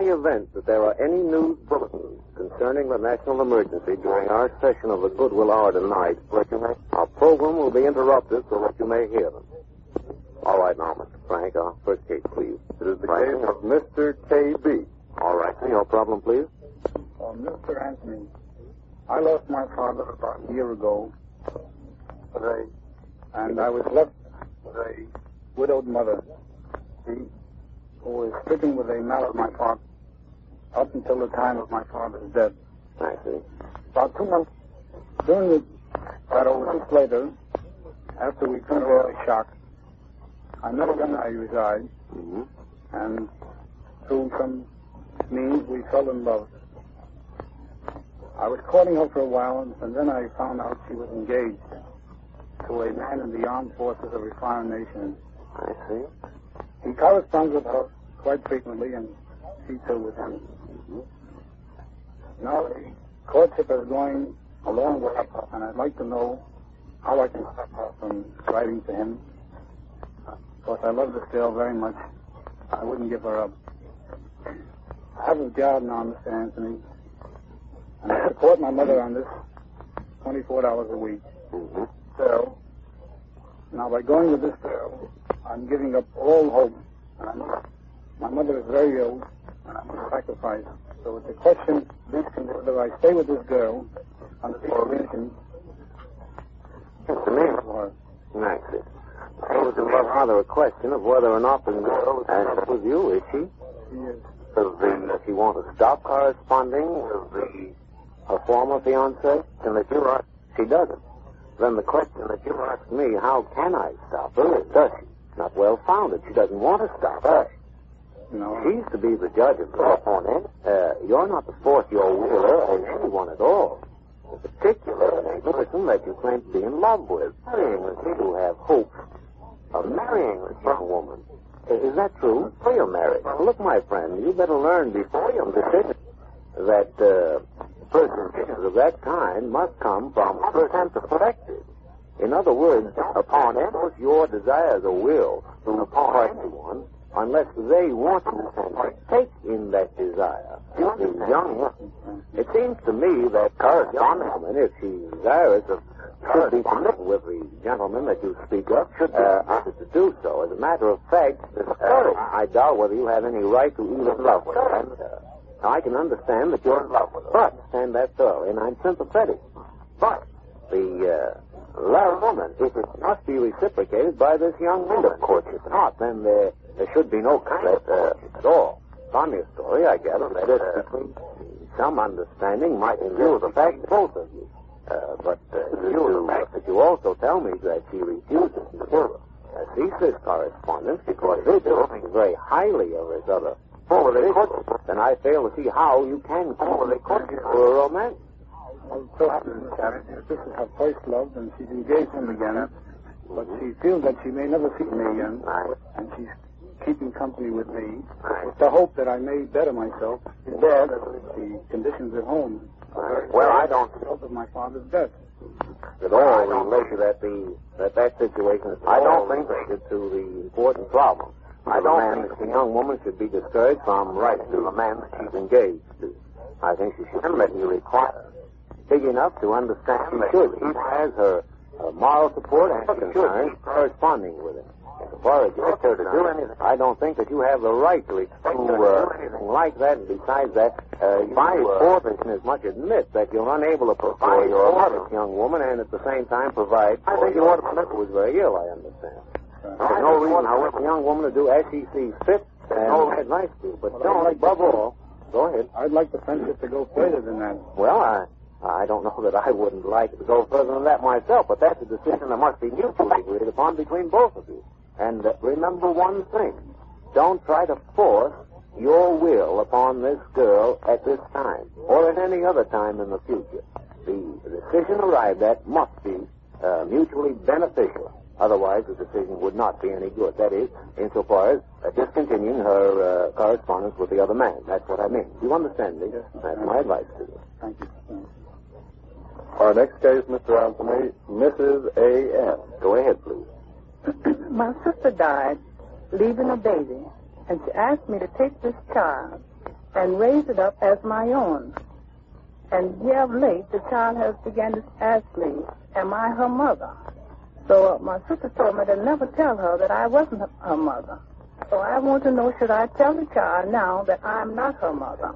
the event that there are any news bulletins concerning the national emergency during our session of the Goodwill Hour tonight, our program will be interrupted so that you may hear them. All right, now, Mr. Frank, our first case, please. It is the case of Mr. K.B. All right, your problem, please. Mr. Anthony, I lost my father about a year ago, and I was left with a widowed mother who was stricken with a malady up until the time of my father's death. I see. About 2 months, about a week later, after we come out of shock, I met a young I reside, and through some means we fell in love. I was courting her for a while, and then I found out she was engaged to a man in the armed forces of a foreign nation. I see. He corresponds with her quite frequently, and she too with him. Now the courtship is going along well, and I'd like to know how I can stop her from writing to him. Of course, I love this girl very much. I wouldn't give her up. I have a job now, Mr. Anthony, and I support my mother on this $24 a week. So, now by going with this girl, I'm giving up all hope. And my mother is very ill, and I'm going to sacrifice. So it's a question whether I stay with this girl under the conditions. It's Nancy. So it's rather a question of whether or not the girl is with you, is she? She is. Does she want to stop corresponding with her former fiancé? And that you are, she doesn't. Then the question that you ask me, how can I stop her, is does she? Not well founded. She doesn't want to stop her. No. She's to be the judge of the opponent. You're not to force your will on anyone at all. In particular, a person that you claim to be in love with. Marrying with you have hopes of marrying this young woman. Is that true? Before you're married. Well, look, my friend, you better learn before your decision that persons of that kind must come from first-hand perspective. In other words, upon force your desires or will upon anyone, unless they want to partake in that desire. The young woman. It seems to me that a young woman, if she's desirous of, should be committed with the gentleman that you speak of, should be to do so. As a matter of fact, I doubt whether you have any right to even love with her. Now, I can understand that you're in love with her, but understand that thoroughly, and I'm sympathetic. But the love woman, if it must be reciprocated by this young woman. Of course, if not, then there should be no conflict at all. From your story, I gather that between some understanding might in view of the fact that both of you. But the fact that you also tell me that she refuses to cease this correspondence because they do think very highly of this other. Then I fail to see how you can call it for a romance. This is her first love, and she's engaged him again. But she feels that she may never see me again, and she's keeping company with me with the hope that I may better myself in the conditions at home. Well, I don't of my father's death. At all related that situation. I don't think related to the important problem. I don't think the young woman should be discouraged from writing to the man that she's engaged to. I think she should let you require big enough to understand that he has her moral support and concern corresponding with it. As far as you're to do anything, I don't think that you have the right to expect anything like that. And besides that, my position as much admit that you're unable to provide your mother, young woman, and at the same time provide. I think your mother was very ill, I understand. There's no reason, however, a young woman to do as she sees fit and advice to. But don't, above all, go ahead. I'd like the friendship to go further than that. Well, I don't know that I wouldn't like to go further than that myself, but that's a decision that must be mutually agreed upon between both of you. And remember one thing. Don't try to force your will upon this girl at this time or at any other time in the future. The decision arrived at must be mutually beneficial. Otherwise, the decision would not be any good. That is, insofar as discontinuing her correspondence with the other man. That's what I mean. Do you understand me? Yes. That's my advice to you. Thank you. Our next case, Mr. Anthony, Mrs. A.M. Go ahead, please. My sister died, leaving a baby, and she asked me to take this child and raised it up as my own. And here of late, the child has begun to ask me, am I her mother? So my sister told me to never tell her that I wasn't her mother. So I want to know, should I tell the child now that I'm not her mother?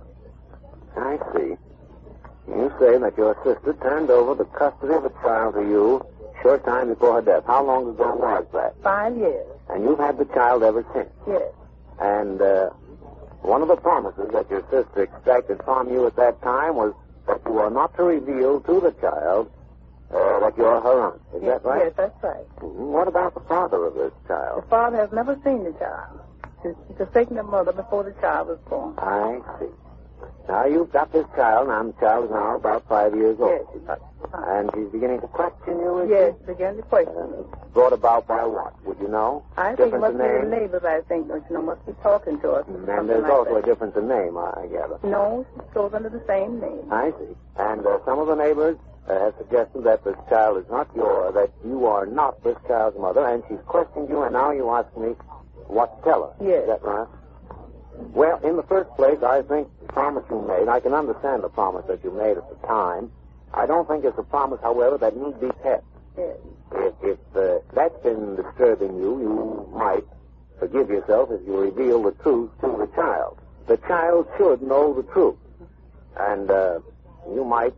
I see. You say that your sister turned over the custody of the child to you a short time before her death. How long ago was that? 5 years. And you've had the child ever since? Yes. And one of the promises that your sister extracted from you at that time was that you are not to reveal to the child that you're her aunt. Is that right? Yes, that's right. Mm-hmm. What about the father of this child? The father has never seen the child. She's forsaken the mother before the child was born. I see. Now, you've got this child, and the child is now about 5 years old. Yes, she's about And she's beginning to question you, is Yes, she? began to question me. Brought about by what? Would you know? I think it Difference must in be the name? neighbors, I think. Don't you know, must be talking to us. And there's also a difference in name, I gather. No, she goes under the same name. I see. And some of the neighbors have suggested that this child is not yours, that you are not this child's mother, and she's questioned you, and now you ask me what to tell her. Yes. Is that right? Well, in the first place, I think the promise you made, I can understand the promise that you made at the time. I don't think it's a promise, however, that need be kept. Yes. If that's been disturbing you, you might forgive yourself if you reveal the truth to the child. The child should know the truth. And you might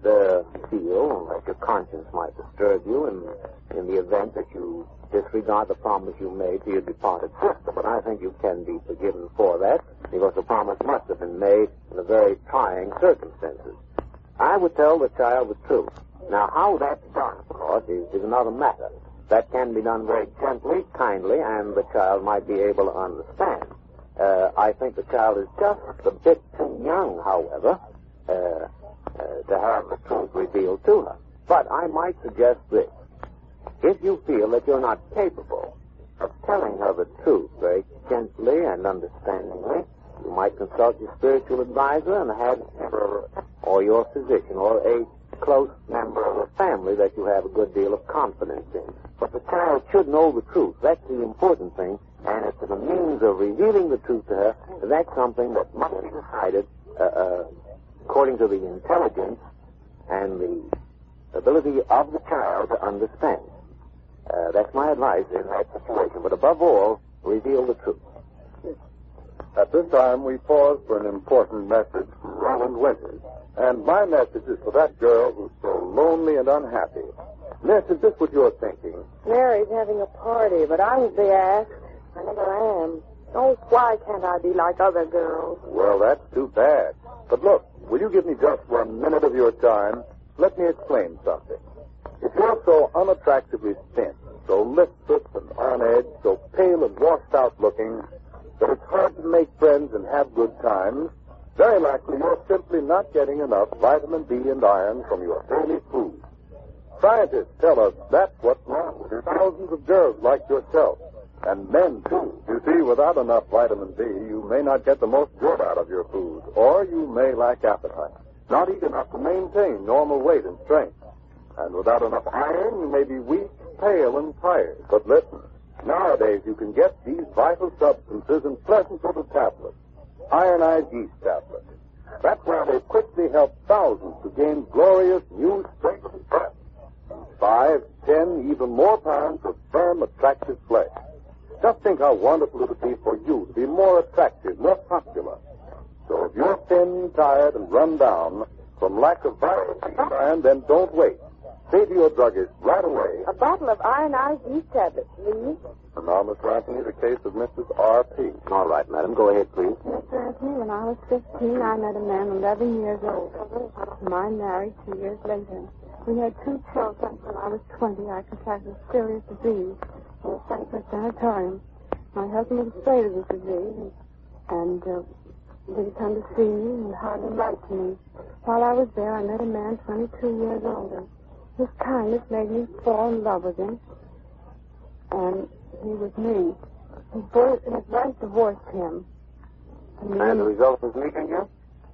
feel that your conscience might disturb you in the event that you disregard the promise you made to your departed sister. But I think you can be forgiven for that, because the promise must have been made in a very trying circumstances. I would tell the child the truth. Now, how that's done, of course, is another matter. That can be done very gently, kindly, and the child might be able to understand. I think the child is just a bit too young, however, to have the truth revealed to her. But I might suggest this. If you feel that you're not capable of telling her the truth very gently and understandingly, you might consult your spiritual advisor and have or your physician or a close member of the family that you have a good deal of confidence in. But the child should know the truth. That's the important thing. And as to the means of revealing the truth to her, that's something that must be decided according to the intelligence and the ability of the child to understand. That's my advice in that situation. But above all, reveal the truth. At this time, we pause for an important message from Roland Winters. And my message is for that girl who's so lonely and unhappy. Miss, is this what you're thinking? Mary's having a party, but I won't be asked. I never am. Oh, why can't I be like other girls? Well, that's too bad. But look, will you give me just 1 minute of your time? Let me explain something. If you're so unattractively thin, so listless and on edge, so pale and washed out looking, that it's hard to make friends and have good times, very likely you're simply not getting enough vitamin B and iron from your daily food. Scientists tell us that's what's wrong with thousands of girls like yourself, and men, too. You see, without enough vitamin B, you may not get the most good out of your food, or you may lack appetite, not eat enough to maintain normal weight and strength. And without enough iron, you may be weak, pale, and tired. But listen, nowadays you can get these vital substances in pleasant little tablets, ironized yeast tablets. That's why they quickly help thousands to gain glorious new strength and breath. 5, 10, even more pounds of firm, attractive flesh. Just think how wonderful it would be for you to be more attractive, more popular. So if you're thin, tired, and run down from lack of vitamin B and iron, then don't wait. Say to your druggist right away. A bottle of ironized yeast tablets, please. And now, Mr. Anthony, the case of Mrs. R.P. All right, madam. Go ahead, please. Mr. Anthony, when I was 15, I met a man 11 years old. I married 2 years later. We had 2 children. When I was 20, I contracted a serious disease. I was sent to a sanatorium. My husband was afraid of this disease and didn't come to see me and hardly write to me. While I was there, I met a man 22 years older. His kindness made me fall in love with him, and he was me. His wife divorced him. And the result was meeting you?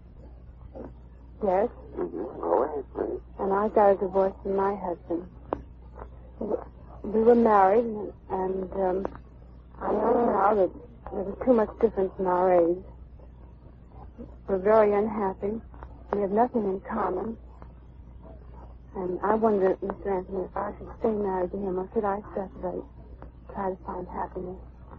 Yes. Mm-hmm. Go ahead, please. And I got a divorce from my husband. We were married, and I know now that there was too much difference in our age. we're very unhappy. We have nothing in common. And I wonder, Mr. Anthony, if I should stay married to him or should I separate, try to find happiness.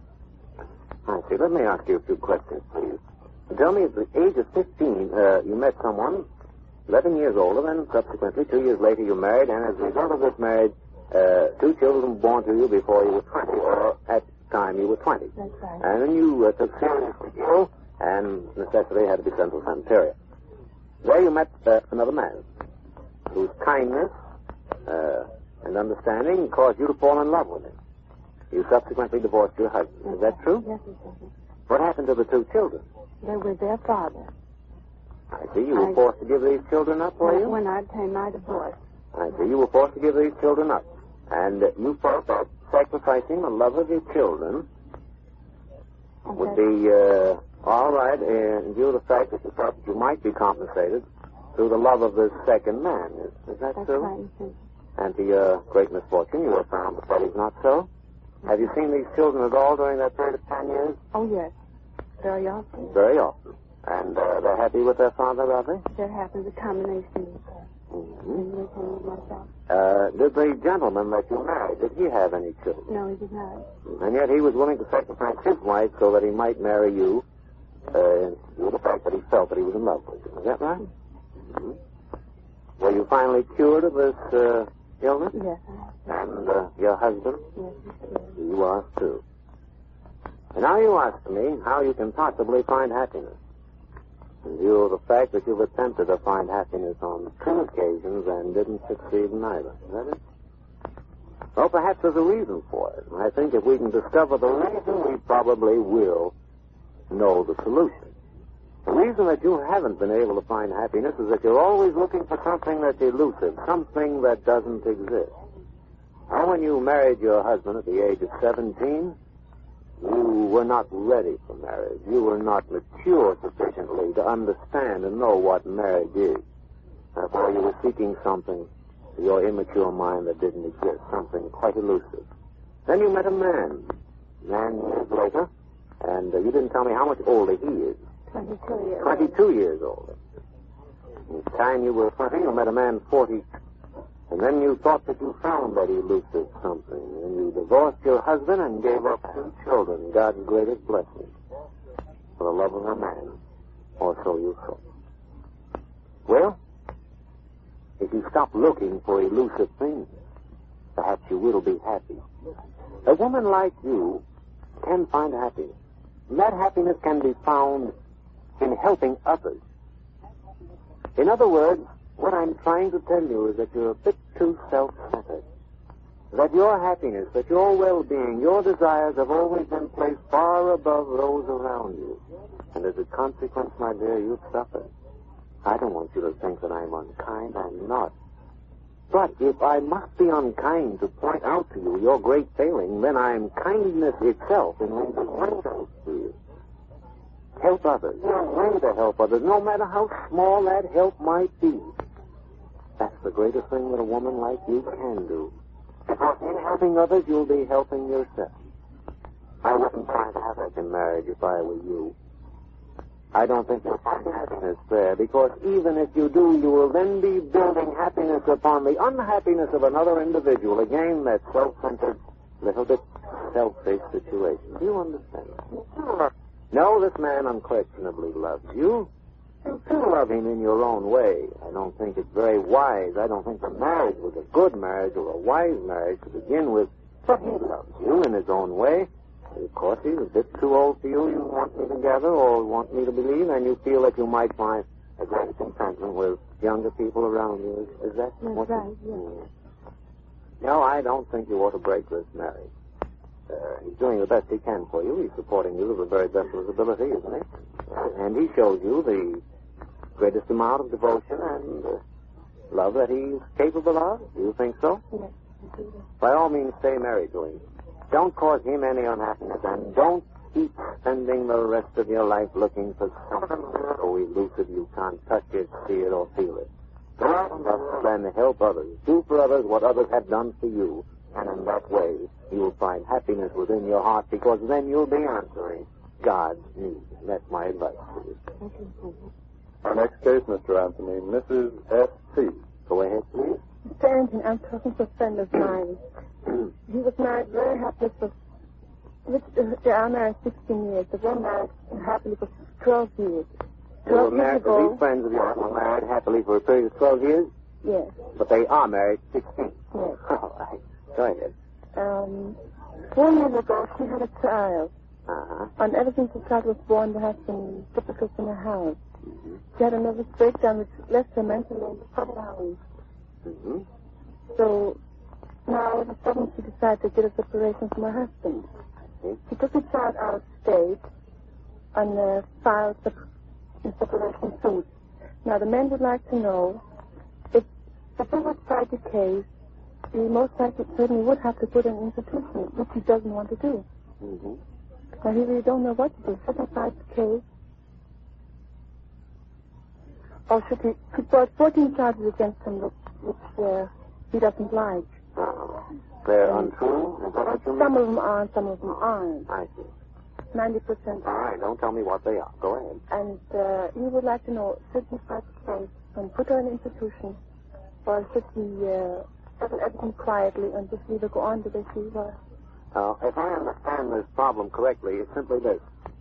I see. Let me ask you a few questions, please. Tell me, at the age of 15, you met someone 11 years older, then subsequently, 2 years later, you married, and as a result of this marriage, 2 children were born to you before you were 20, or at the time you were 20. That's right. And then you took seriously ill, and necessity had to be sent to a sanitarium. There you met another man, whose kindness and understanding caused you to fall in love with him. You subsequently divorced your husband. Is that true? Yes, exactly. What happened to the 2 children? They were their father. I see. You were forced to give these children up, were you? When I obtained my divorce. I see. You were forced to give these children up. And you thought that sacrificing the love of your children would be all right in view of the fact that you thought that you might be compensated through the love of the second man. Is that That's true? right. And to your great misfortune, you were found that is not so. Have you seen these children at all during that period of 10 years? Oh, yes. Very often. Very often. And they're happy with their father, are they? There happens a combination of English and myself. Did the gentleman that you married, did he have any children? No, he did not. And yet he was willing to sacrifice his wife so that he might marry you, in view of the fact that he felt that he was in love with you. Is that right? Mm-hmm. Were you finally cured of this illness? Yes, I have. And your husband? Yes, You are, too. And now you ask me how you can possibly find happiness. In view of the fact that you've attempted to find happiness on 2 occasions and didn't succeed in either. Is that it? Well, perhaps there's a reason for it. And I think if we can discover the reason, we probably will know the solution. The reason that you haven't been able to find happiness is that you're always looking for something that's elusive, something that doesn't exist. Now, when you married your husband at the age of 17, you were not ready for marriage. You were not mature sufficiently to understand and know what marriage is. Therefore, you were seeking something to your immature mind that didn't exist, something quite elusive. Then you met a man years later, and you didn't tell me how much older he is. 22 years. 22 years older. In the time you were 20, you met a man 40. And then you thought that you found that elusive something. And you divorced your husband and gave up 2 children, God's greatest blessing, for the love of a man. Or so you thought. Well, if you stop looking for elusive things, perhaps you will be happy. A woman like you can find happiness. And that happiness can be found in helping others. In other words, what I'm trying to tell you is that you're a bit too self-centered. That your happiness, that your well-being, your desires have always been placed far above those around you. And as a consequence, my dear, you've suffered. I don't want you to think that I'm unkind. I'm not. But if I must be unkind to point out to you your great failing, then I'm kindness itself in rendering to you. Help others. Learn to help others, no matter how small that help might be. That's the greatest thing that a woman like you can do. Because in helping others, you'll be helping yourself. I wouldn't try to have that in marriage if I were you. I don't think you'll find happiness there, because even if you do, you will then be building happiness upon the unhappiness of another individual. Again, that self-centered, little bit selfish situation. Do you understand? No, this man unquestionably loves you. You still love him in your own way. I don't think it's very wise. I don't think the marriage was a good marriage or a wise marriage to begin with. But he loves you in his own way. Of course, he's a bit too old for you. You want me to gather or want me to believe, and you feel that you might find a great contentment with younger people around you. Is that what? That's right, yes. No, I don't think you ought to break this marriage. He's doing the best he can for you. He's supporting you to the very best of his ability, isn't he? And he shows you the greatest amount of devotion and love that he's capable of. Do you think so? Yes. By all means, stay married to him. Don't cause him any unhappiness, and don't keep spending the rest of your life looking for something so elusive you can't touch it, see it, or feel it. Go out and love and help others. Do for others what others have done for you. And in that way, you will find happiness within your heart, because then you'll be answering God's need. That's my advice to you. Our next case, Mr. Anthony, Mrs. S.C. Go ahead, please. Mr. Anthony, I'm talking to a friend of mine. He was married very happily for... They are married 16 years. They were married happily for 12 years. 12 years ago... These friends of yours were married happily for a period of 12 years? Yes. But they are married 16? Yes. All right. Go ahead. 4 years ago, she had a child. Uh-huh. And ever since the child was born, there has been difficulty in the house. Mm-hmm. She had a nervous breakdown which left her mentally down. Mm-hmm. So now, all of a sudden, she decided to get a separation from her husband. She took the child out of state and filed the separation suit. Now, the men would like to know if they would fight the case, he most likely certainly would have to put an institution, which he doesn't want to do. Mm-hmm. Now, he really don't know what to do. Should he fight the case? Or should he brought 14 charges against him, which he doesn't like. They're untrue? Is that what you mean? Some of them are, some of them aren't. I see. 90%. All right, don't tell me what they are. Go ahead. And he would like to know, should he fight the case and put her in an institution, or should he settle everything quietly and just leave her go on the way she was? If I understand this problem correctly, it's simply this.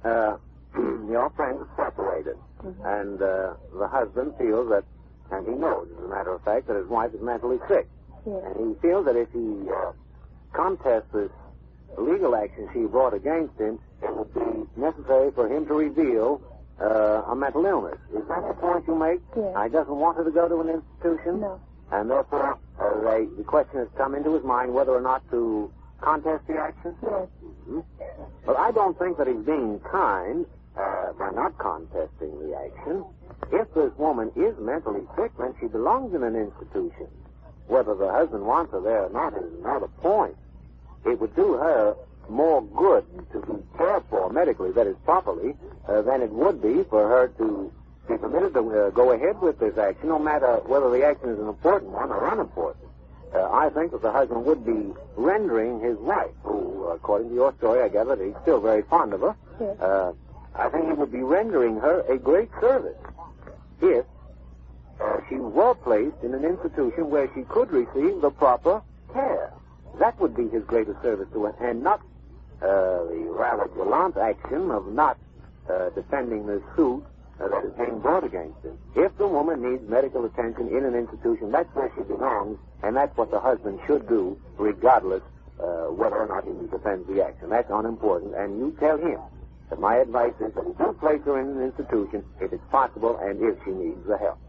Your friends are separated, and the husband feels that, and he knows, as a matter of fact, that his wife is mentally sick. Yes. And he feels that if he contests this legal action she brought against him, it would be necessary for him to reveal a mental illness. Is that the point you make? Yes. He doesn't want her to go to an institution? No. And therefore, the question has come into his mind whether or not to contest the action? Yes. Mm-hmm. But I don't think that he's being kind by not contesting the action. If this woman is mentally sick, then she belongs in an institution. Whether the husband wants her there or not is another point. It would do her more good to be cared for medically, that is properly, than it would be for her to be permitted to go ahead with this action, no matter whether the action is an important one or unimportant. I think that the husband would be rendering his wife, who, according to your story, I gather that he's still very fond of her. Yes. I think he would be rendering her a great service if she were placed in an institution where she could receive the proper care. That would be his greatest service to her, and not the rather gallant action of not defending the suit that is being brought against him. If the woman needs medical attention in an institution, that's where she belongs, and that's what the husband should do, regardless whether or not he defends the action. That's unimportant, and you tell him that my advice is that you do place her in an institution if it's possible and if she needs the help.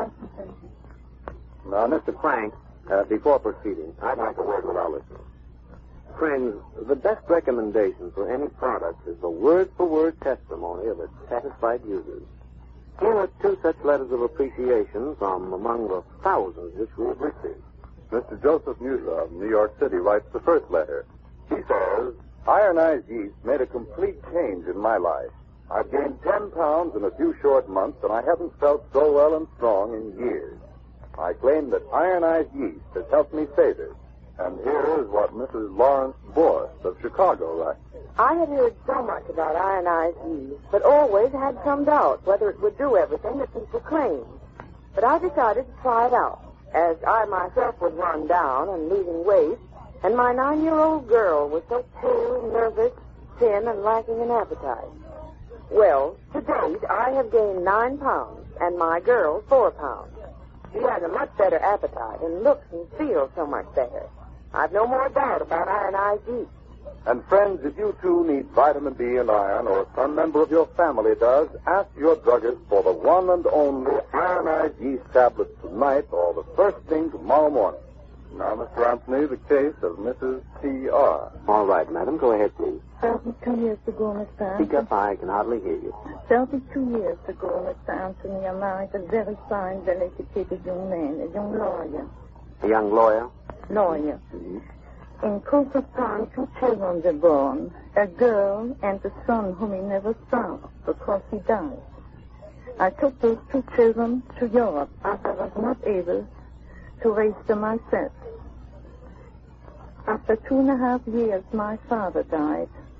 Now, Mr. Frank, before proceeding, I'd like a word with our listeners. Friends, the best recommendation for any product is the word-for-word testimony of its satisfied users. Here are 2 such letters of appreciation from among the thousands which we have received. Mr. Joseph Musa of New York City writes the first letter. He says, Ironized yeast made a complete change in my life. I've gained 10 pounds in a few short months, and I haven't felt so well and strong in years. I claim that ironized yeast has helped me say this. And here is what Mrs. Lawrence Borst of Chicago writes. I had heard so much about ironized yeast, but always had some doubt whether it would do everything that people claimed. But I decided to try it out, as I myself was run down and losing weight, and my 9-year-old girl was so pale, nervous, thin, and lacking in appetite. Well, to date, I have gained 9 pounds, and my girl 4 pounds. She has a much better appetite and looks and feels so much better. I've no more doubt about ironized yeast. And friends, if you too need vitamin D and iron, or some member of your family does, ask your druggist for the one and only ironized yeast tablets tonight or the first thing tomorrow morning. Now, Mr. Anthony, the case of Mrs. T.R. All right, madam, go ahead, please. 32 years ago, Mr. Speak Anthony. up, I can hardly hear you. 32 years ago, Mr. Anthony, I married a very fine, well-educated young man, a young lawyer. A young lawyer? Lawyer. Mm-hmm. In course of time, 2 children were born, a girl and a son whom he never saw because he died. I took those 2 children to Europe as I was not able to raise them myself. After 2.5 years, my father died,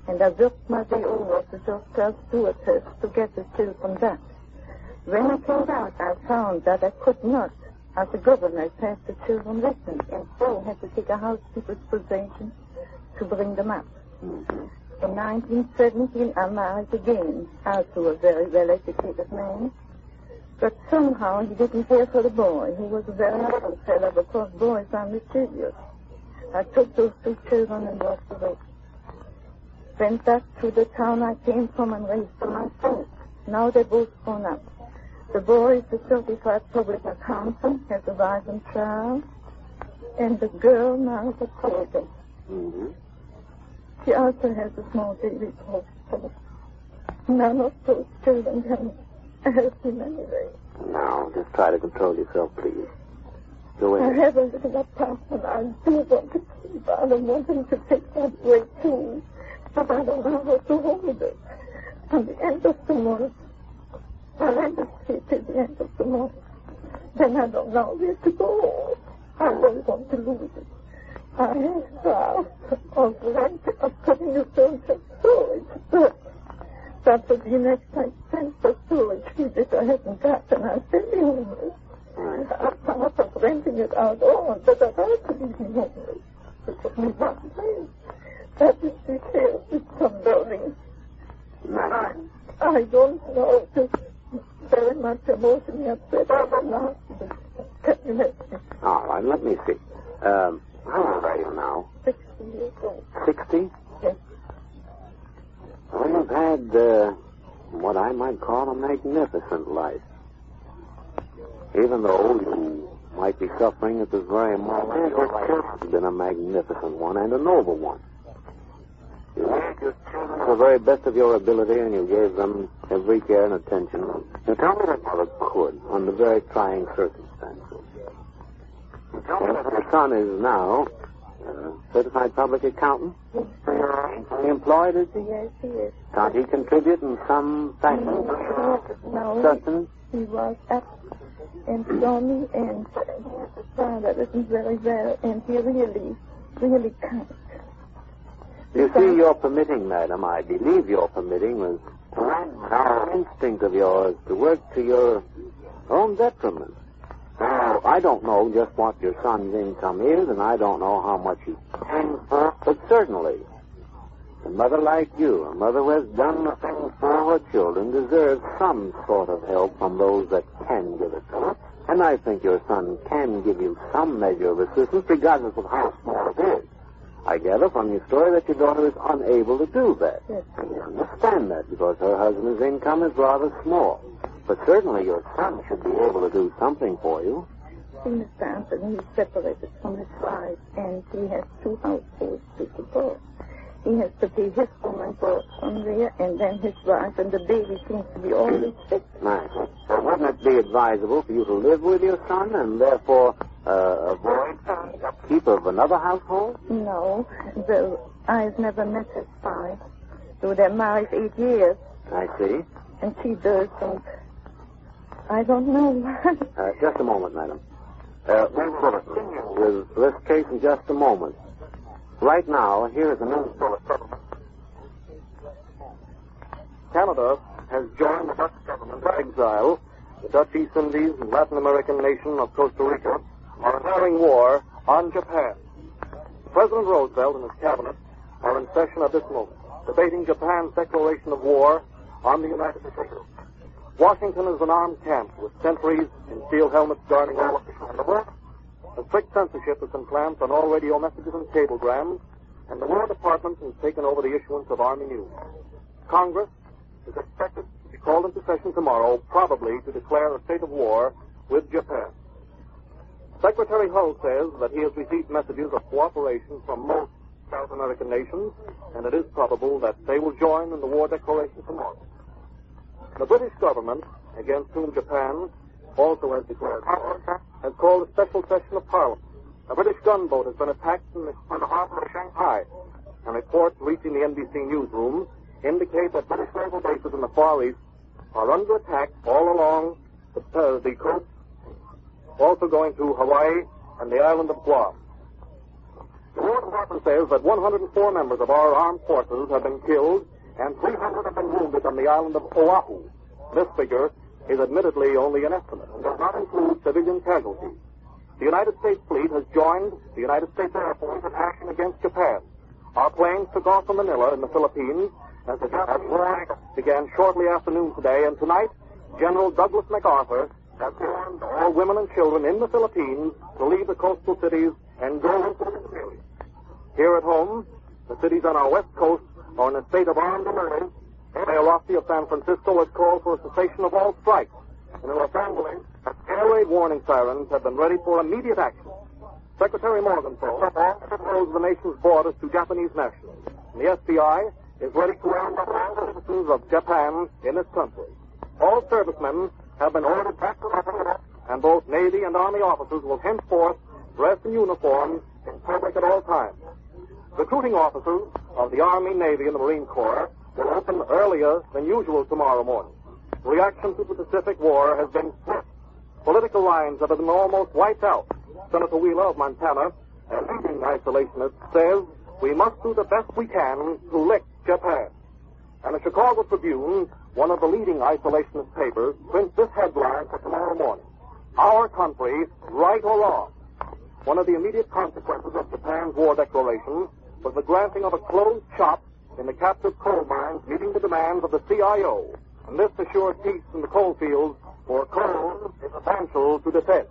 and I worked my way over to Georgetown stewardess to get the children back. When I came back, I found that I could not, as a governess, have the children with me, and so I had to take a housekeeper's possession to bring them up. In 1917, I married again, also a very well-educated man. But somehow he didn't care for the boy. He was a very humble fellow because boys are mischievous. I took those two children and walked away. Went back to the town I came from and raised them myself. Now they're both grown up. The boy is a certified public accountant, has a wife and child, and the girl now is a soldier. Mm-hmm. She also has a small baby hospital. None of those children can help him anyway. Now, just try to control yourself, please. Go I ahead. have a little apartment I do want to keep. I don't want him to take that way too. But I don't know how to hold it. At the end of the month, I let it sit till the end of the month. Then I don't know where to go. I don't want to lose it. I have of rent of putting a storage, but that would be next time spent for storage which I haven't got, and I'm still homeless. I thought of renting it out all, but I thought to be homeless. It took me one place. That is the case with some buildings. I don't know, just very much emotionally upset. I don't know. Can you help me? All right, let me see. How old are you now? 60 years old. 60? Yes. Well, you've had what I might call a magnificent life. Even though you might be suffering at this very moment, your life has been a magnificent one and a noble one. You raised your children to the very best of your ability, and you gave them every care and attention. You tell me that mother could, under very trying circumstances. You tell me that your son is now a certified public accountant? Employed, is he? Yes, he is. Can't he contribute in some fashion? No, Sustenance? he was up and stormy, and he has a son that isn't very well, and he really can't. You see, you're permitting, madam, I believe you're permitting an instinct of yours to work to your own detriment. Now, I don't know just what your son's income is, and I don't know how much he's paying for, but certainly, a mother like you, a mother who has done the things for her children, deserves some sort of help from those that can give it to her. And I think your son can give you some measure of assistance, regardless of how small it is. I gather from your story that your daughter is unable to do that. Yes. I understand that because her husband's income is rather small. But certainly your son should be able to do something for you. He understands that he's separated from his wife, and he has two households to support. He has to pay his woman for from there, and then his wife, and the baby seems to be always sick. Nice. So wouldn't it be advisable for you to live with your son and therefore avoid the upkeep of another household? No, I've never met his wife. So they're married 8 years, I see. and she does, and I don't know. Just a moment, madam. We'll continue with this case in just a moment. Right now, here is a news bulletin. Canada has joined the Dutch government in exile. The Dutch East Indies and Latin American nation of Costa Rica are declaring war on Japan. President Roosevelt and his cabinet are in session at this moment, debating Japan's declaration of war on the United States. Washington is an armed camp with sentries in steel helmets guarding all the world. A strict censorship has been clamped on all radio messages and cablegrams, and the War Department has taken over the issuance of Army news. Congress is expected to be called into session tomorrow, probably to declare a state of war with Japan. Secretary Hull says that he has received messages of cooperation from most South American nations, and it is probable that they will join in the war declaration tomorrow. The British government, against whom Japan also has declared war, has called a special session of Parliament. A British gunboat has been attacked in the harbor of Shanghai, and reports reaching the NBC newsroom indicate that British naval bases in the Far East are under attack all along the coast, also going to Hawaii and the island of Guam. The War Department says that 104 members of our armed forces have been killed and 300 have been wounded on the island of Oahu. This figure is admittedly only an estimate and does not include civilian casualties. The United States fleet has joined the United States Air Force in action against Japan. Our planes took off from Manila in the Philippines as the Japanese war began shortly after noon today, and tonight, General Douglas MacArthur has warned all women and children in the Philippines to leave the coastal cities and go into the civilians. Here at home, the cities on our west coast are in a state of armed emergency. Mayor Rossi of San Francisco has called for a cessation of all strikes. And in Los Angeles, air raid warning sirens have been ready for immediate action. Secretary Morgenthau has closed the nation's borders to Japanese nationals. And the FBI is ready to round up all the citizens of Japan in this country. All servicemen have been ordered back to Japan, and both Navy and Army officers will henceforth dress in uniform in public at all times. Recruiting officers of the Army, Navy, and the Marine Corps will open earlier than usual tomorrow morning. The reaction to the Pacific War has been swift. Political lines have been almost wiped out. Senator Wheeler of Montana, a leading isolationist, says we must do the best we can to lick Japan. And the Chicago Tribune, one of the leading isolationist papers, prints this headline for tomorrow morning: Our country, right or wrong. One of the immediate consequences of Japan's war declaration was the granting of a closed shop in the captured coal mines, meeting the demands of the CIO. And this assured peace in the coal fields, for coal is essential to defense.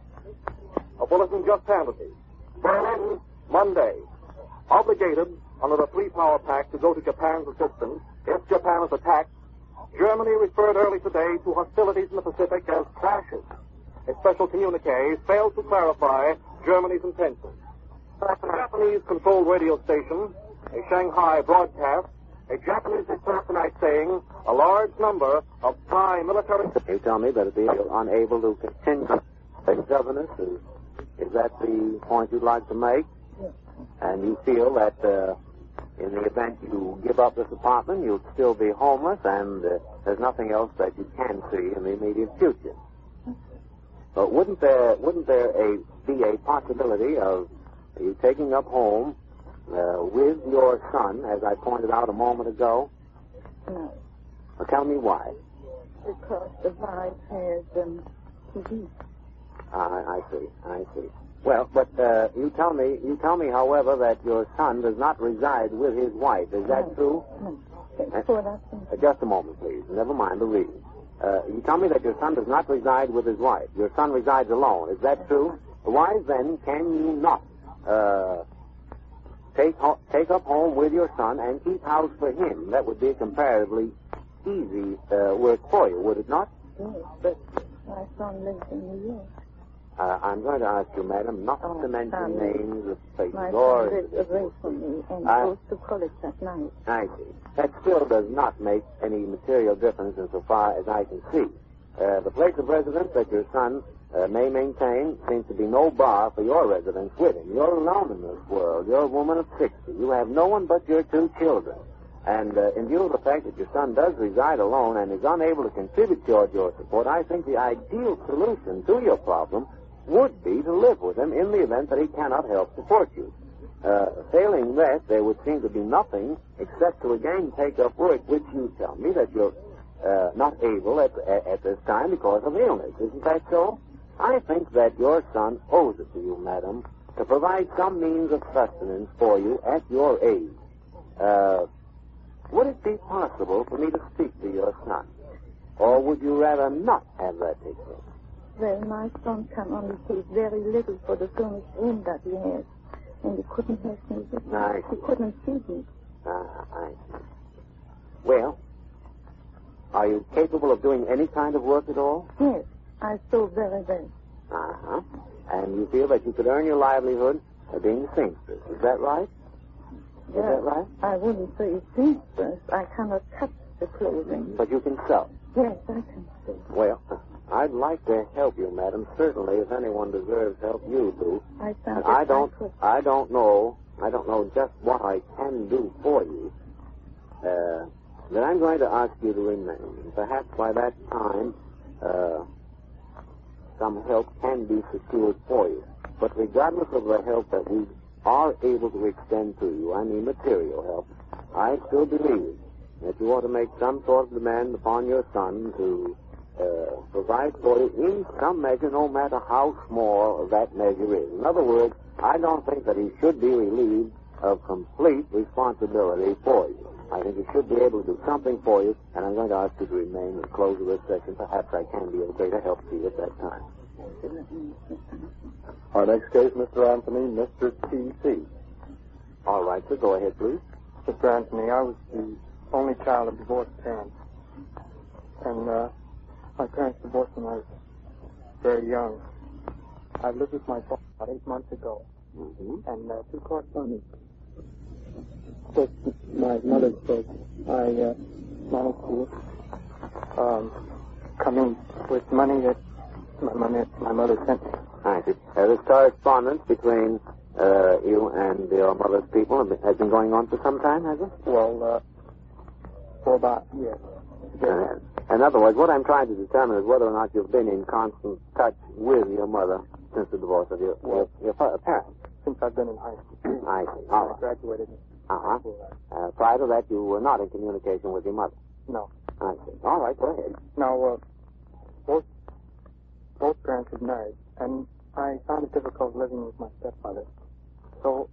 A bulletin just handed me. Berlin, Monday. Obligated under the three-power pact to go to Japan's assistance if Japan is attacked, Germany referred early today to hostilities in the Pacific as clashes. A special communique failed to clarify Germany's intentions. A Japanese-controlled radio station, a Shanghai broadcast, a Japanese report tonight saying a large number of Thai military... You tell me that you're unable to continue as governess. Is that the point you'd like to make? Yes. And you feel that in the event you give up this apartment, you'll still be homeless, and there's nothing else that you can see in the immediate future. But wouldn't there be a possibility of you taking up home with your son, as I pointed out a moment ago? No. Well, tell me why. Because the wife has TV. I see. Well, but you tell me, however, that your son does not reside with his wife. Is that true? No. Just a moment, please. Never mind the reason. You tell me that your son does not reside with his wife. Your son resides alone. Is that true? Why, then, can you not take up home with your son and keep house for him? That would be a comparatively easy work for you, would it not? Yes, but my son lives in New York. I'm going to ask you, madam, not to mention names of places. My son lives away from me and goes to college at night. I see. That still does not make any material difference insofar as I can see. The place of residence that your son may maintain seems to be no bar for your residence with him. You're alone in this world. You're a woman of 60. You have no one but your two children. And in view of the fact that your son does reside alone and is unable to contribute toward your support, I think the ideal solution to your problem would be to live with him in the event that he cannot help support you. Failing that, there would seem to be nothing except to again take up work, which you tell me that you're not able at this time because of illness. Isn't that so? I think that your son owes it to you, madam, to provide some means of sustenance for you at your age. Would it be possible for me to speak to your son? Or would you rather not have that take place? Well, my son can only take very little for the furnished room that he has. And he couldn't help me with it. He couldn't feed me. I see. Well, are you capable of doing any kind of work at all? Yes, I sew very well. Uh-huh. And you feel that you could earn your livelihood being a seamstress. Is that right? Is that right? I wouldn't say seamstress. I cannot cut the clothing. But you can sew? Yes, I can sew. Well, I'd like to help you, madam. Certainly, if anyone deserves help, you do. I don't know just what I can do for you. Then I'm going to ask you to remain. Perhaps by that time, some help can be secured for you. But regardless of the help that we are able to extend to you, I mean material help, I still believe that you ought to make some sort of demand upon your son to provide for you in some measure, no matter how small that measure is. In other words, I don't think that he should be relieved of complete responsibility for you. I think he should be able to do something for you, and I'm going to ask you to remain and close of this session. Perhaps I can be of greater help to you at that time. Our next case, Mr. Anthony, Mr. T.C. All right, sir. Go ahead, please. Mr. Anthony, I was the only child of divorced parents. And my parents divorced when I was very young. I lived with my father about 8 months ago. Mm-hmm. And through correspondence with my mother's folks, I managed to come in with money that my mother sent me. I see. This correspondence between you and your mother's people has been going on for some time, has it? Well, for about, yes. In other words, what I'm trying to determine is whether or not you've been in constant touch with your mother since the divorce of your parents. Since I've been in high school. I see. All right. I graduated. Prior to that, you were not in communication with your mother? No. I see. All right, go ahead. Now, both parents had married, and I found it difficult living with my stepmother. So,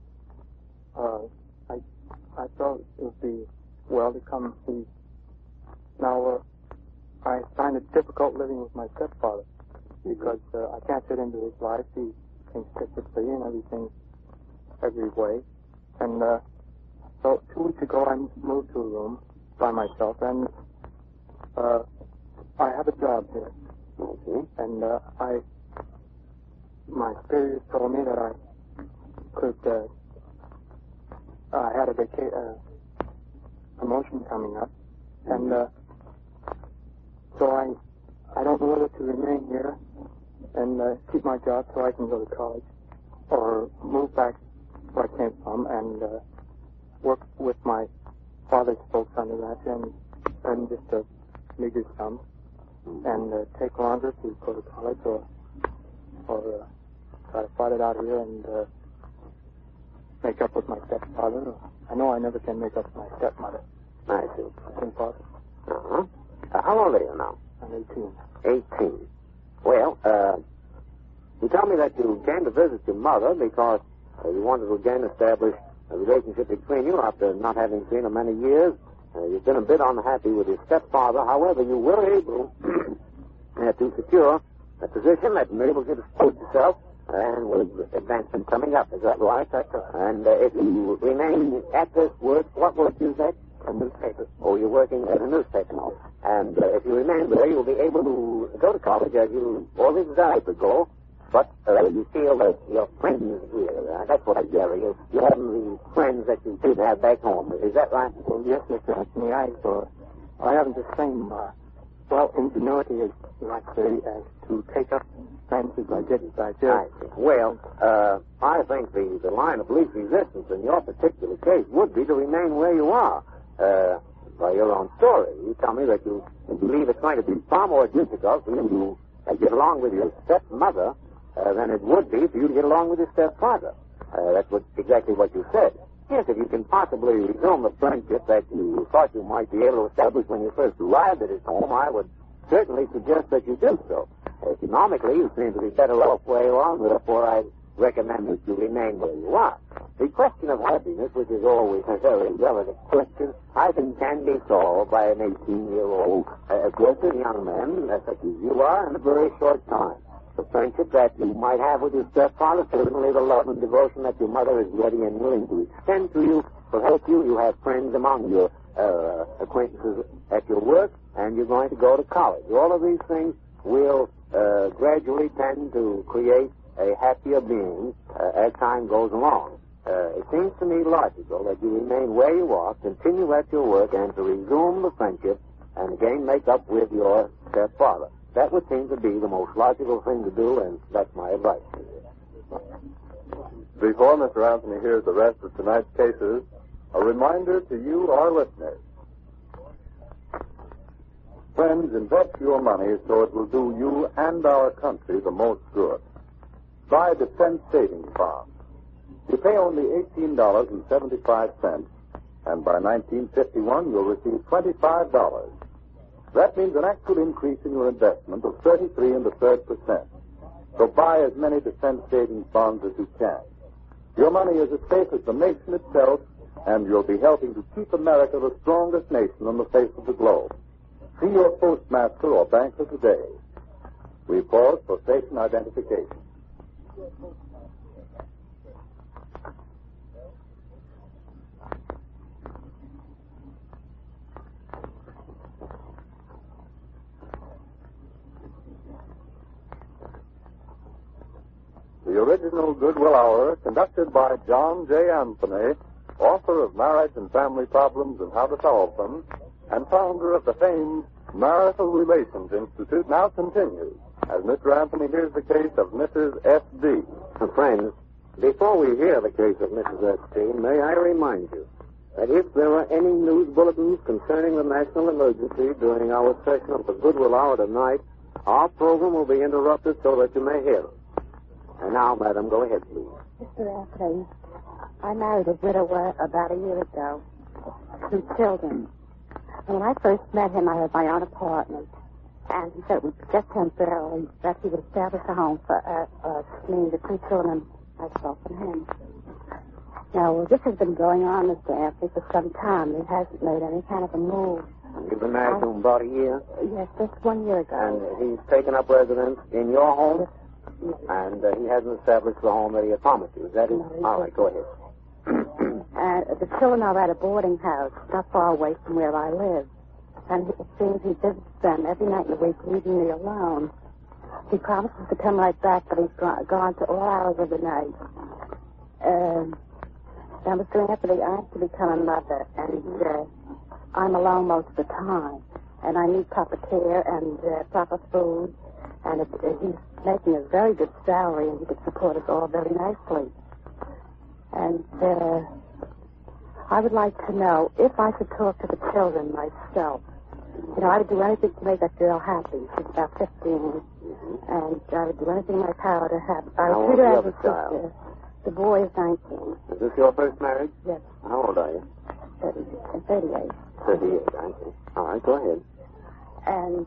I thought it would be well to come see. Now, I find it difficult living with my stepfather because I can't fit into his life. He thinks differently and everything, every way. And so 2 weeks ago, I moved to a room by myself, and I have a job here. Okay. And my superiors told me that I could, I had a promotion coming up, and so I don't know whether to remain here and keep my job so I can go to college, or move back where I came from and work with my father's folks under that and earn just a meager sum, and take longer to go to college, or try to fight it out here and make up with my stepfather. I know I never can make up with my stepmother. I see. It's impossible. Uh-huh. How old are you now? I'm 18. 18. Well, you tell me that you came to visit your mother because you wanted to again establish a relationship between you after not having seen her many years. You've been a bit unhappy with your stepfather. However, you were able to secure a position that enables you to support yourself, and with advancement coming up. Is that right? That's right. And if you remain at this work, what work is that? A newspaper. Oh, you're working at a newspaper now. And if you remain there, you'll be able to go to college as you always desired to go. But you feel that your friends here, that's what I gather. You have the friends that you did have back home. Is that right? Well, yes, Mr. Anthony. I haven't the same, ingenuity as you might say, as to take up friends as I did as I did. I see. Well, I think the line of least resistance in your particular case would be to remain where you are. By your own story, you tell me that you believe it's going to be far more difficult for you to get along with your stepmother than it would be for you to get along with your stepfather. That's exactly what you said. Yes, if you can possibly resume the friendship that you thought you might be able to establish when you first arrived at his home, I would certainly suggest that you do so. Economically, you seem to be better off where you are, therefore I recommend that you remain where you are. The question of happiness, which is always a very relative question, I think can be solved by an 18-year-old aggressive young man, such as you are, in a very short time. The friendship that you might have with your stepfather, certainly the love and devotion that your mother is ready and willing to extend to you will help you. You have friends among your acquaintances at your work, and you're going to go to college. All of these things will gradually tend to create a happier being as time goes along. It seems to me logical that you remain where you are, continue at your work, and to resume the friendship and again make up with your stepfather. That would seem to be the most logical thing to do, and that's my advice. Before Mr. Anthony hears the rest of tonight's cases, a reminder to you, our listeners. Friends, invest your money so it will do you and our country the most good. Buy Defense Savings Bonds. You pay only $18.75, and by 1951 you'll receive $25. That means an actual increase in your investment of 33 1/3%. So buy as many defense savings bonds as you can. Your money is as safe as the nation itself, and you'll be helping to keep America the strongest nation on the face of the globe. See your postmaster or banker today. We pause for station identification. The original Goodwill Hour, conducted by John J. Anthony, author of Marriage and Family Problems and How to Solve Them, and founder of the famed Marital Relations Institute, now continues as Mr. Anthony hears the case of Mrs. S.D. Friends, before we hear the case of Mrs. S.D., may I remind you that if there are any news bulletins concerning the national emergency during our session of the Goodwill Hour tonight, our program will be interrupted so that you may hear them. And now, madam, go ahead, please. Mr. Anthony, I married a widower about a year ago. 2 children. When I first met him, I had my own apartment. And he said it was just temporarily that he would establish a home for us, meaning the 2 children, myself and him. Now, this has been going on, Mr. Anthony, for some time. He hasn't made any kind of a move. You've been married to him about a year? Yes, just 1 year ago. And he's taken up residence in your home? Yes. And he hasn't established the home that he had promised you. Is that it? No, all right, go ahead. The children are at a boarding house not far away from where I live. And it seems he visits them every night in the week, leaving me alone. He promises to come right back, but he's gone to all hours of the night. I'm soon after I have to become a mother, and I'm alone most of the time. And I need proper care and proper food. And he's making a very good salary, and he could support us all very nicely. And I would like to know if I could talk to the children myself. You know, I would do anything to make that girl happy. She's about 15, and I would do anything in my power to have. I would treat her as a sister. The boy is 19. Is this your first marriage? Yes. How old are you? 38. 38, I see. All right, go ahead. And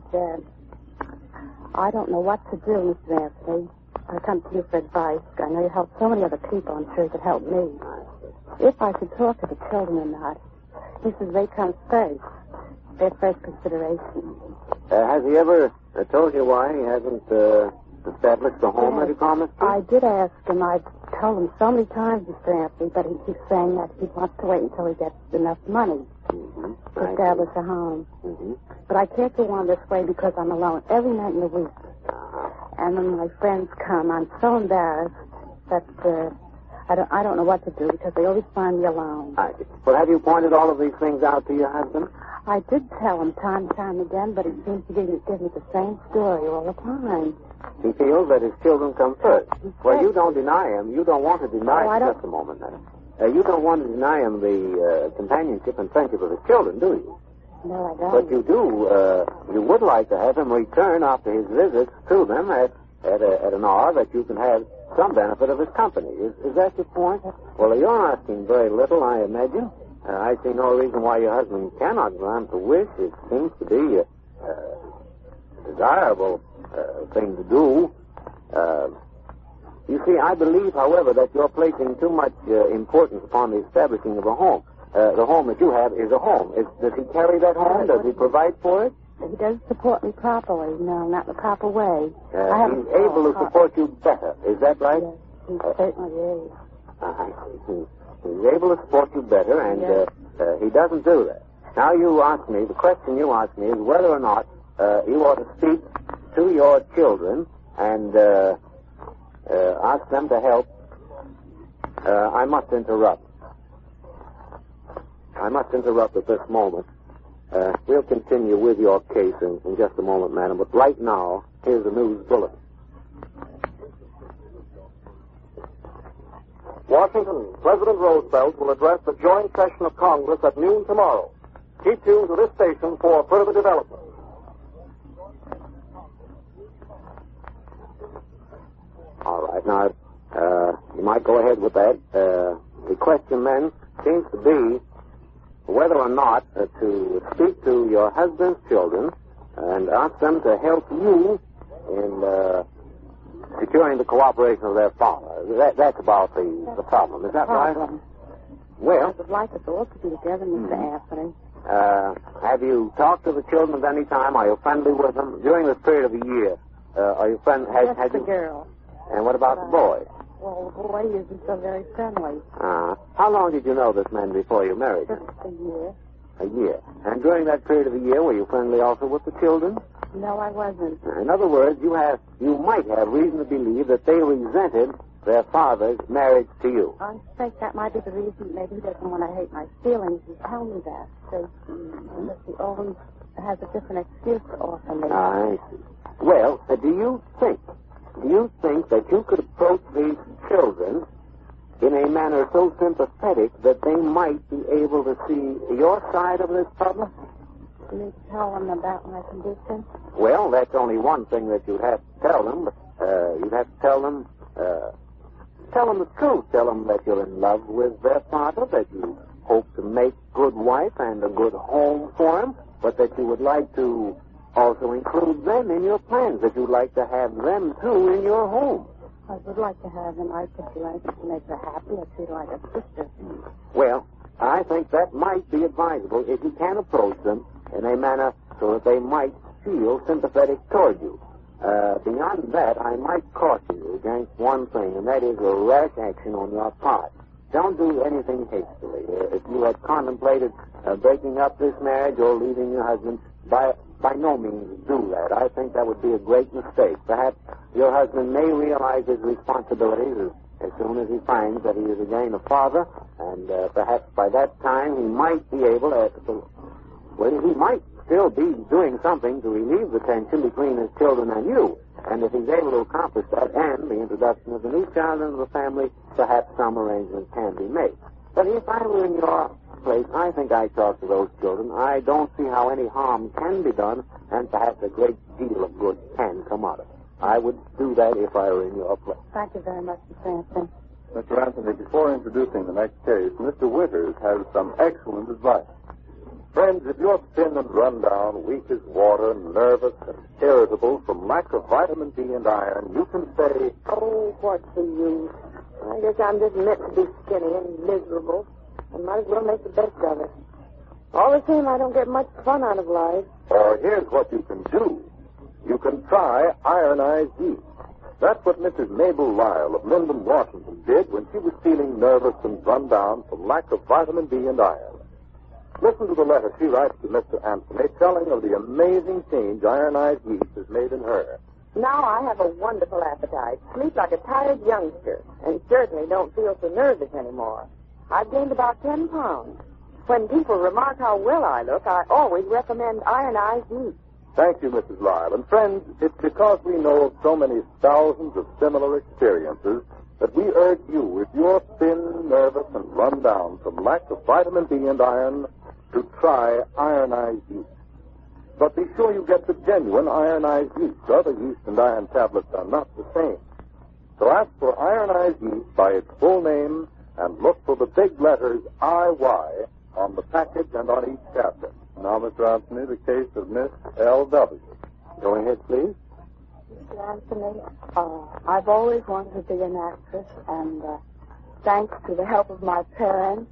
I don't know what to do, Mr. Anthony. I come to you for advice. I know you help so many other people. I'm sure you could help me. If I should talk to the children or not, he says they come first. Their first consideration. Has he ever told you why he hasn't established the home that he promised you? I did ask him. I've told him so many times, Mr. Anthony, but he keeps saying that he wants to wait until he gets enough money to establish a home. But I can't go on this way because I'm alone every night in the week. And when my friends come, I'm so embarrassed that I don't know what to do because they always find me alone. I see. Well, have you pointed all of these things out to your husband? I did tell him time and time again, but he seems to give me the same story all the time. He feels that his children come first. Well, you don't deny him. You don't want to deny him. Just a moment, madam. You don't want to deny him the companionship and friendship of his children, do you? No, I don't. But you do. You would like to have him return after his visits to them at an hour that you can have some benefit of his company. Is that your point? Well, you're asking very little, I imagine. I see no reason why your husband cannot grant the wish. It seems to be a desirable thing to do. You see, I believe, however, that you're placing too much importance upon the establishing of a home. The home that you have is a home. Does he carry that home? Does he provide for it? He doesn't support me properly. No, not in the proper way. He's able to support you better. Is that right? Yes, he certainly is. He's able to support you better, and he doesn't do that. Now you ask me, the question you ask me is whether or not you ought to speak to your children and ask them to help. I must interrupt. At this moment. We'll continue with your case in just a moment, madam, but right now, here's the news bulletin. Washington, President Roosevelt will address the joint session of Congress at noon tomorrow. Keep tuned to this station for further development. All right, now, you might go ahead with that. The question then seems to be whether or not to speak to your husband's children and ask them to help you in securing the cooperation of their father. That's about the problem. Is that right? Well, I would like us all to be together, Mr. Anthony. Have you talked to the children at any time? Are you friendly with them during this period of the year? Are you friendly? Just the girl. And what about the boy? Well, the boy isn't so very friendly. How long did you know this man before you married him? Just a year. A year. And during that period of the year, were you friendly also with the children? No, I wasn't. In other words, you might have reason to believe that they resented their father's marriage to you. I think that might be the reason. Maybe he doesn't want to hate my feelings and tell me that. So he always has a different excuse to offer me. I see. Well, do you think that you could approach these children in a manner so sympathetic that they might be able to see your side of this problem? You tell them about my condition? Well, that's only one thing that you'd have to tell them. But, you'd have to tell them the truth. Tell them that you're in love with their father, that you hope to make good wife and a good home for him, but that you would like to also include them in your plans, that you'd like to have them, too, in your home. I would like to have them. I could do anything to make her happy. I treat her like a sister. Well, I think that might be advisable if you can approach them in a manner so that they might feel sympathetic toward you. Beyond that, I might caution you against one thing, and that is a rash action on your part. Don't do anything hastily. If you had contemplated breaking up this marriage or leaving your husband, by no means do that. I think that would be a great mistake. Perhaps your husband may realize his responsibilities as soon as he finds that he is again a father, and perhaps by that time he might be able to... Well, he might still be doing something to relieve the tension between his children and you. And if he's able to accomplish that and the introduction of the new child into the family, perhaps some arrangement can be made. But if I were in your place, I think I'd talk to those children. I don't see how any harm can be done, and perhaps a great deal of good can come out of it. I would do that if I were in your place. Thank you very much, Mr. Anthony. Mr. Anthony, before introducing the next case, Mr. Winters has some excellent advice. Friends, if you're thin and run down, weak as water, nervous and irritable from lack of vitamin D and iron, you can say, "Oh, what's the use? I guess I'm just meant to be skinny and miserable. I might as well make the best of it. All the same, I don't get much fun out of life." Or here's what you can do. You can try ironized yeast. That's what Mrs. Mabel Lyle of Lyndon, Washington did when she was feeling nervous and run down from lack of vitamin D and iron. Listen to the letter she writes to Mr. Anthony telling of the amazing change ironized yeast has made in her. "Now I have a wonderful appetite, sleep like a tired youngster, and certainly don't feel so nervous anymore. I've gained about 10 pounds. When people remark how well I look, I always recommend ironized yeast." Thank you, Mrs. Lyle. And friends, it's because we know of so many thousands of similar experiences that we urge you, if you're thin, nervous, and run down from lack of vitamin D and iron, to try ironized yeast. But be sure you get the genuine ironized yeast. Other yeast and iron tablets are not the same. So ask for ironized yeast by its full name and look for the big letters IY on the package and on each tablet. Now, Mr. Anthony, the case of Miss L.W. Go ahead, please. Mr. Anthony, I've always wanted to be an actress, and thanks to the help of my parents,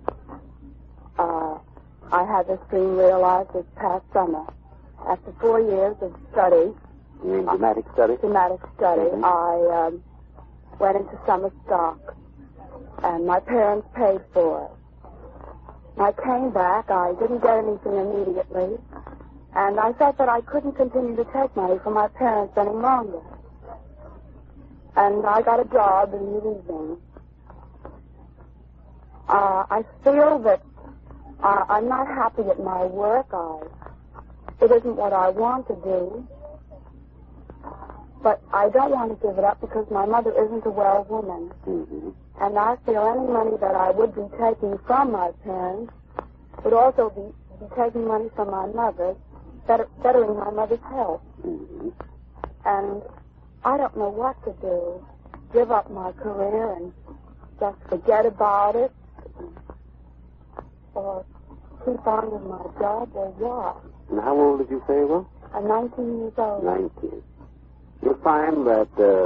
I had this dream realized this past summer. After 4 years of study... You mean dramatic study? Dramatic study. Mm-hmm. I went into summer stock, and my parents paid for it. I came back. I didn't get anything immediately, and I felt that I couldn't continue to take money from my parents any longer. And I got a job in the evening. I feel that I'm not happy at my work. It isn't what I want to do. But I don't want to give it up because my mother isn't a well woman. Mm-hmm. And I feel any money that I would be taking from my parents would also be taking money from my mother, bettering my mother's health. Mm-hmm. And I don't know what to do. Give up my career and just forget about it or keep on with my job or what? And how old did you say you were? I'm 19 years old. 19. You find that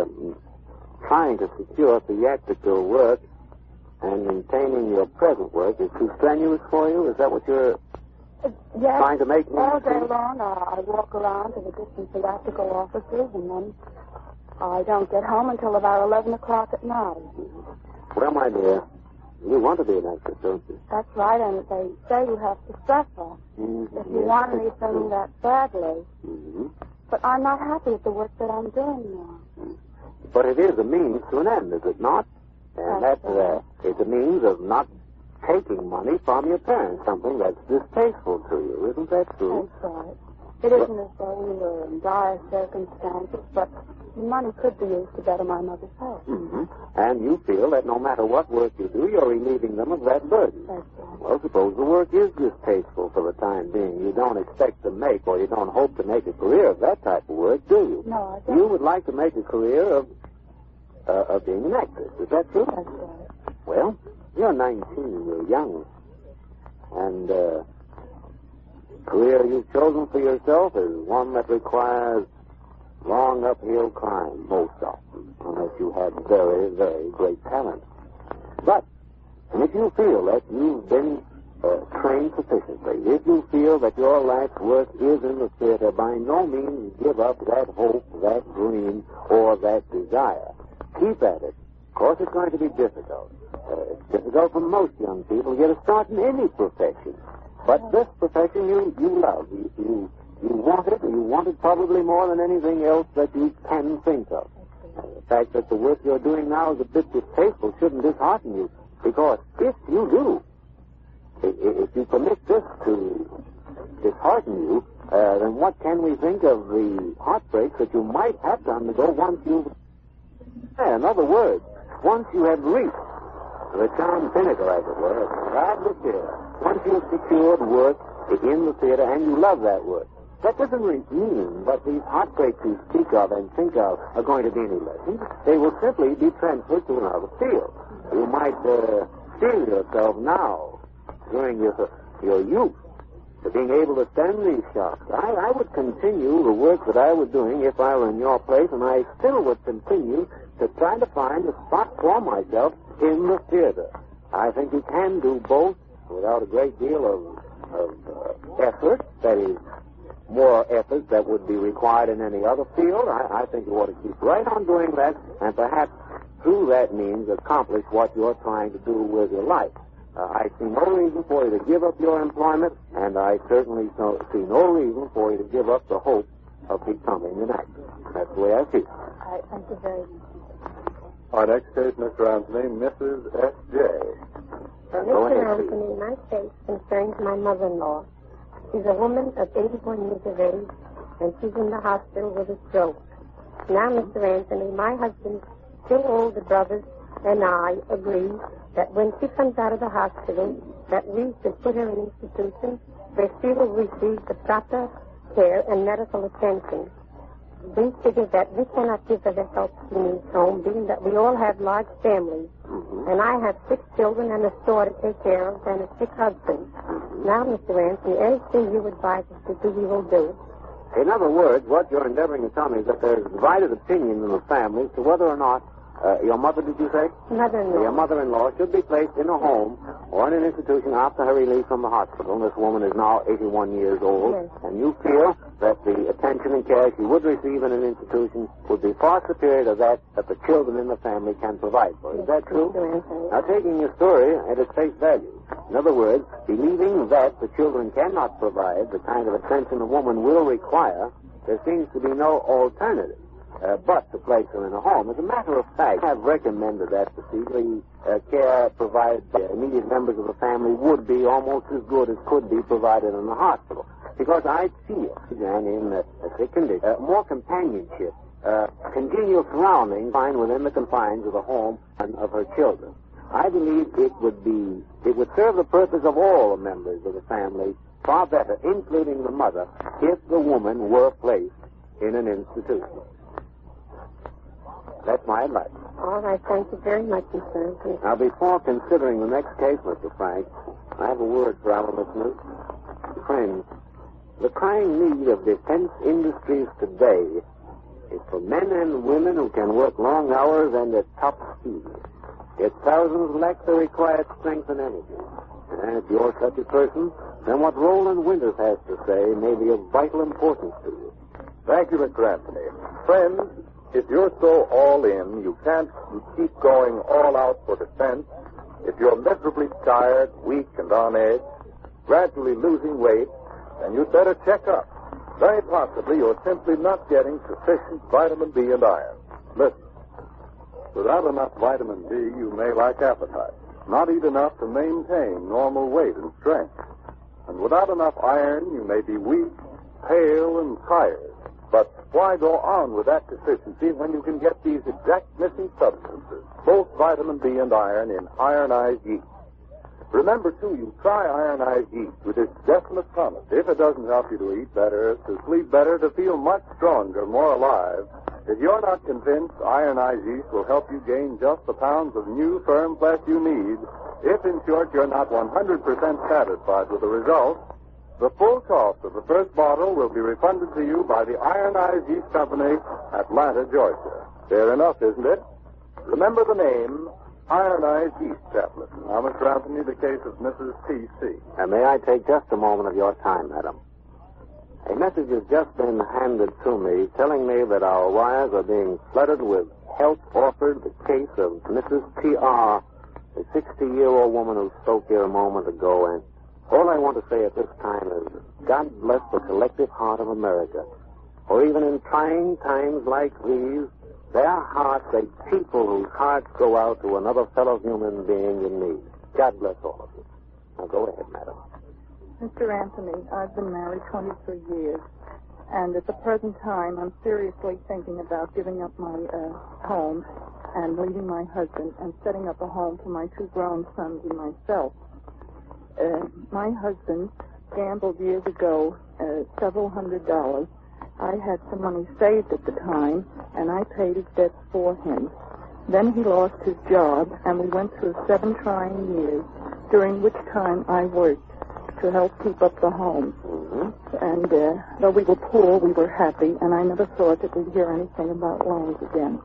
trying to secure theatrical work and maintaining your present work is too strenuous for you? Is that what you're yes, trying to make me all day think? long I walk around to the different theatrical offices, and then I don't get home until about 11 o'clock at night. Well, my dear, you want to be an actress, don't you? That's right, and they say you have to suffer if you want anything that badly. Mm-hmm. But I'm not happy with the work that I'm doing now. But it is a means to an end, is it not? And That's that right. is a means of not taking money from your parents, something that's distasteful to you. Isn't that true? That's right. It isn't as though we were in dire circumstances, but the money could be used to better my mother's health. Mm-hmm. And you feel that no matter what work you do, you're relieving them of that burden. That's right. Well, suppose the work is distasteful for the time being. You don't expect to make, or you don't hope to make a career of that type of work, do you? No, I don't. You would like to make a career of being an actress. Is that true? That's right. Well, you're 19. You're young. And career you've chosen for yourself is one that requires long uphill climb most often, unless you have very, very great talent. But if you feel that you've been trained sufficiently, if you feel that your life's work is in the theater, by no means give up that hope, that dream, or that desire. Keep at it. Of course, it's going to be difficult. It's difficult for most young people to get a start in any profession. But this profession you love. You want it, and you want it probably more than anything else that you can think of. The fact that the work you're doing now is a bit distasteful shouldn't dishearten you, because if you do, if you permit this to dishearten you, then what can we think of the heartbreaks that you might have to undergo once you've... In other words, once you have reached the charm pinnacle, as it were, of the theater, once you've secured work in the theater and you love that work, that doesn't mean that these heartbreaks you speak of and think of are going to be any lessened. They will simply be transferred to another field. You might feel yourself now, during your youth, to being able to stand these shocks. I would continue the work that I was doing if I were in your place, and I still would continue to try to find a spot for myself in the theater. I think you can do both without a great deal of effort. That is, more effort that would be required in any other field. I think you ought to keep right on doing that, and perhaps through that means accomplish what you're trying to do with your life. I see no reason for you to give up your employment, and I certainly see no reason for you to give up the hope of becoming an actor. That's the way I see it. I thank you very much. Our next case, Mr. Anthony, Mrs. S.J. Go ahead, Mr. please. Anthony, my case concerns my mother-in-law. She's a woman of 81 years of age, and she's in the hospital with a stroke. Now, Mr. Anthony, my husband's two older brothers and I agree that when she comes out of the hospital, that we should put her in an institution where she will receive the proper care and medical attention. We figure that we cannot give her the help she needs home, being that we all have large families. And I have 6 children and a store to take care of and a sick husband. Now, Mr. Anthony, anything you advise us to do, we will do. In other words, what you're endeavoring to tell me is that there's divided opinion in the family as to whether or not your mother, did you say? Mother-in-law. Your mother-in-law should be placed in a home or in an institution after her release from the hospital. This woman is now 81 years old. Yes. And you feel that the attention and care she would receive in an institution would be far superior to that the children in the family can provide for. Is that true? Mr. Anthony. Now, taking your story at its face value, in other words, believing that the children cannot provide the kind of attention a woman will require, there seems to be no alternative but to place her in a home. As a matter of fact, I have recommended that the care provided by immediate members of the family would be almost as good as could be provided in the hospital. Because I feel, and in a sick condition, more companionship, congenial surroundings fine within the confines of the home and of her children. I believe it would serve the purpose of all the members of the family far better, including the mother, if the woman were placed in an institution. That's my advice. All right, thank you very much, Mr. Anthony. Now, before considering the next case, Mr. Frank, I have a word for our listeners. Friends, the crying need of defense industries today is for men and women who can work long hours and at top speed. Yet thousands lack the required strength and energy. And if you're such a person, then what Roland Winters has to say may be of vital importance to you. Thank you, Mr. Anthony. Friends, if you're so all in, you can't keep going all out for defense, if you're miserably tired, weak, and on edge, gradually losing weight, then you'd better check up. Very possibly you're simply not getting sufficient vitamin B and iron. Listen. Without enough vitamin D, you may lack appetite. Not eat enough to maintain normal weight and strength. And without enough iron, you may be weak, pale, and tired. But why go on with that deficiency when you can get these exact missing substances, both vitamin B and iron, in ironized yeast? Remember, too, you try ironized yeast with its definite promise. If it doesn't help you to eat better, to sleep better, to feel much stronger, more alive, if you're not convinced ironized yeast will help you gain just the pounds of new, firm flesh you need, if, in short, you're not 100% satisfied with the results, the full cost of the first bottle will be refunded to you by the Ironized Yeast Company, Atlanta, Georgia. Fair enough, isn't it? Remember the name, Ironized Yeast Tablet. Now, Mr. Anthony, the case of Mrs. T.C. And may I take just a moment of your time, madam? A message has just been handed to me telling me that our wires are being flooded with help offered the case of Mrs. T.R., a 60-year-old woman who spoke here a moment ago, and all I want to say at this time is, God bless the collective heart of America. For even in trying times like these, their hearts are people whose hearts go out to another fellow human being in need. God bless all of you. Now go ahead, madam. Mr. Anthony, I've been married 23 years, and at the present time, I'm seriously thinking about giving up my home and leaving my husband and setting up a home for my two grown sons and myself. My husband gambled years ago several $100s. I had some money saved at the time, and I paid his debts for him. Then he lost his job, and we went through 7 trying years, during which time I worked to help keep up the home. Mm-hmm. And though we were poor, we were happy, and I never thought that we'd hear anything about loans again.